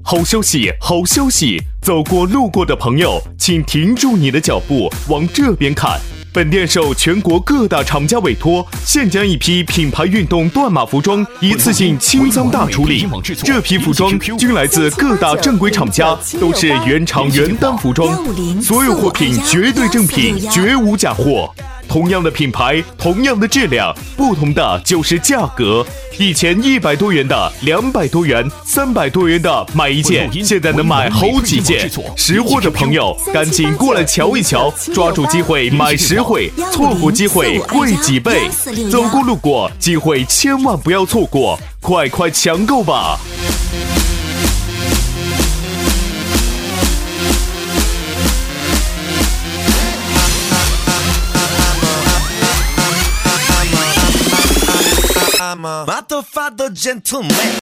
好消息，好消息！走过路过的朋友，请停住你的脚步，往这边看。本店受全国各大厂家委托，现将一批品牌运动断码服装一次性清仓大处理。这批服装均来自各大正规厂家，都是原厂原单服装，所有货品绝对正品，绝无假货。同样的品牌，同样的质量，不同的就是价格。以前100多元的200多元，300多元的买一件，现在能买好几件。识货的朋友赶紧过来瞧一瞧，抓住机会买实惠，错过机会贵几倍。走过路过，机会千万不要错过，快快抢购吧！ I'm a motherfucker gentleman.